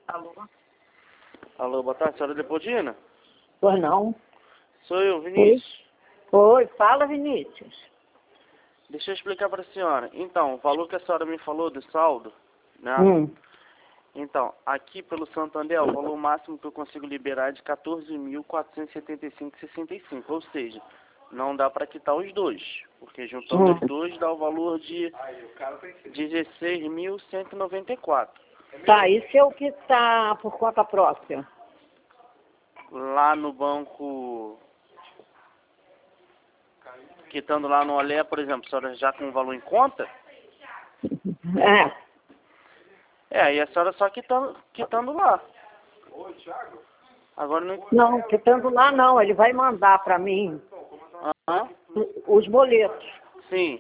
Alô? Alô, boa tarde, senhora Leopoldina? Pois não. Sou eu, Vinícius. Oi, fala, Vinícius. Deixa eu explicar para a senhora. Então, o valor que a senhora me falou do saldo, né? Então, aqui pelo Santander, o valor máximo que eu consigo liberar é de 14.475,65. Ou seja, não dá para quitar os dois, porque juntando os dois dá o valor de 16.194. Tá, isso é o que está por conta própria. Lá no banco, quitando lá no Olé, por exemplo, a senhora já com o valor em conta? E a senhora só quitando lá. Oi, Thiago. Agora não, quitando lá não, ele vai mandar para mim os boletos. Sim.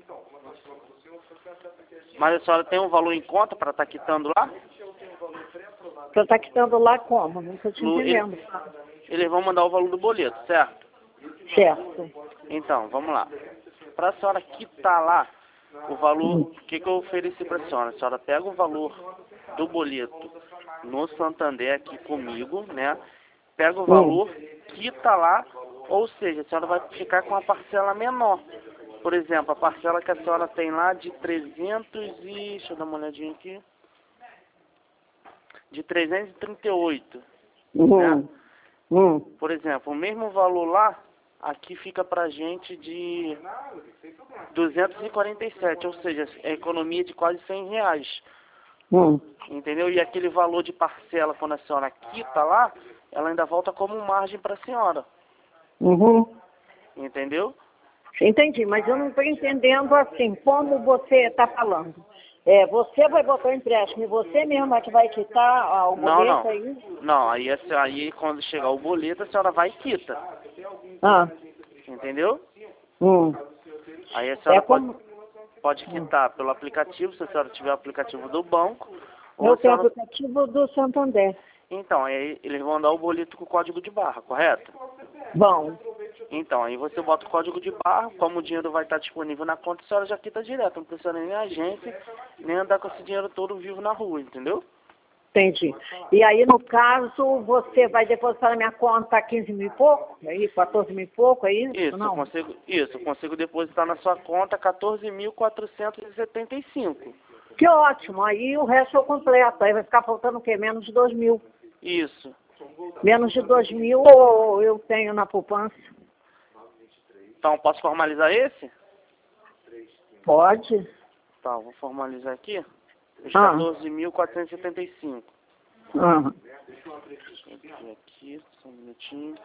Mas a senhora tem um valor em conta para estar quitando lá? Para estar quitando lá como? Não estou te entendendo. Eles vão mandar o valor do boleto, certo? Certo. Então, vamos lá. Para a senhora quitar lá o valor, o que eu ofereci para a senhora pega o valor do boleto no Santander aqui comigo, né? Pega o valor, quita lá, ou seja, a senhora vai ficar com a parcela menor. Por exemplo, a parcela que a senhora tem lá de 300 e... Deixa eu dar uma olhadinha aqui. De 338, né? Por exemplo, o mesmo valor lá, aqui fica pra gente de 247, ou seja, é economia de quase R$100. Entendeu? E aquele valor de parcela, quando a senhora quita lá, ela ainda volta como margem para a senhora. Entendeu? Entendi, mas eu não estou entendendo assim, como você está falando. Você vai botar o empréstimo e você mesmo é que vai quitar o boleto aí? Não, aí quando chegar o boleto, a senhora vai e quita. Entendeu? Aí a senhora pode quitar pelo aplicativo, se a senhora tiver o aplicativo do banco. Eu tenho o aplicativo do Santander. Então, aí eles vão dar o boleto com o código de barra, correto? Bom. Então, aí você bota o código de barra, como o dinheiro vai estar disponível na conta, a senhora já quita direto. Não precisa nem ir na agência, nem andar com esse dinheiro todo vivo na rua, entendeu? Entendi. E aí, no caso, você vai depositar na minha conta 15 mil e pouco? Aí, 14 mil e pouco, é isso? Isso, não? Eu consigo depositar na sua conta 14.475. Que ótimo, aí o resto eu completo. Aí vai ficar faltando o quê? Menos de 2 mil. Isso. Menos de 2 mil eu tenho na poupança. Então, posso formalizar esse? Pode. Tá, vou formalizar aqui. Os 14.475. Deixa eu abrir aqui, só um minutinho.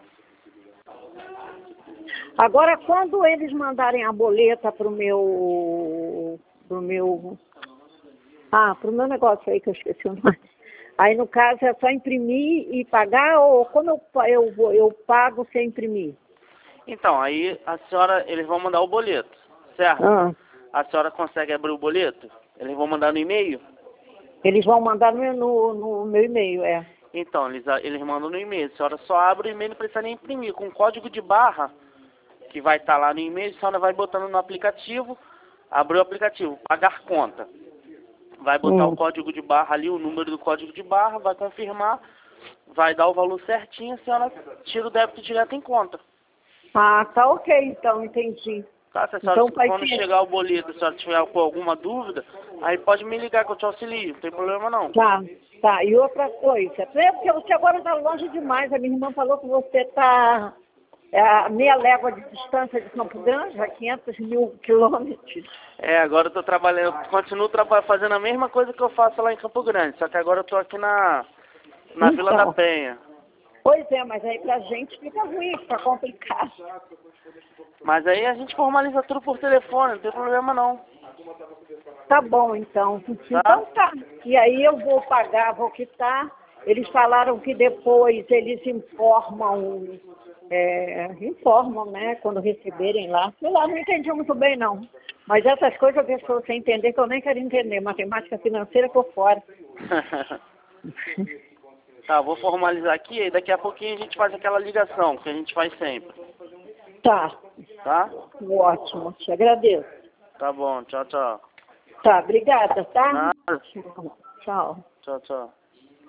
Agora, quando eles mandarem a boleta pro meu negócio aí que eu esqueci o nome. Aí, no caso, é só imprimir e pagar, ou como eu pago sem imprimir? Então, aí eles vão mandar o boleto, certo? A senhora consegue abrir o boleto? Eles vão mandar no e-mail? Eles vão mandar no meu e-mail, Então, eles mandam no e-mail. A senhora só abre o e-mail, não precisa nem imprimir. Com o código de barra, que vai estar lá no e-mail, a senhora vai botando no aplicativo, abriu o aplicativo, pagar conta. Vai botar o código de barra ali, o número do código de barra, vai confirmar, vai dar o valor certinho, a senhora tira o débito direto em conta. Ah, tá ok, então, entendi. Tá, se a senhora, quando chegar o boleto, se a senhora tiver com alguma dúvida, aí pode me ligar que eu te auxilio, não tem problema não. Tá. E outra coisa, porque você agora está longe demais, a minha irmã falou que você está a meia légua de distância de Campo Grande, a 500 mil quilômetros. Agora eu tô trabalhando, continuo fazendo a mesma coisa que eu faço lá em Campo Grande, só que agora eu tô aqui na Vila da Penha. Pois é, mas aí pra gente fica ruim, fica complicado. Mas aí a gente formaliza tudo por telefone, não tem problema não. Tá bom, então. Então tá. E aí eu vou pagar, vou quitar. Eles falaram que depois eles informam, né, quando receberem lá. Sei lá, não entendi muito bem não. Mas essas coisas eu deixo você entender que eu nem quero entender. Matemática financeira por fora. Tá, vou formalizar aqui e daqui a pouquinho a gente faz aquela ligação, que a gente faz sempre. Tá. Tá? Ótimo, te agradeço. Tá bom, tchau, tchau. Tá, obrigada, tá? Nada. Tchau. Tchau, tchau.